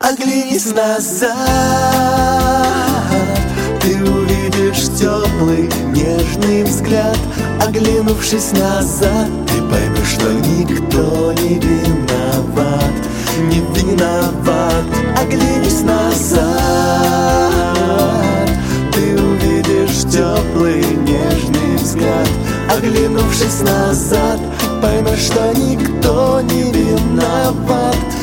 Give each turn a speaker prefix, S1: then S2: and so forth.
S1: Оглянись назад, ты увидишь теплый, нежный взгляд. Оглянувшись назад, ты поймешь, что никто не виноват, не виноват. Оглянись назад, ты увидишь теплый, нежный взгляд. Оглянувшись назад, поймешь, что никто не виноват.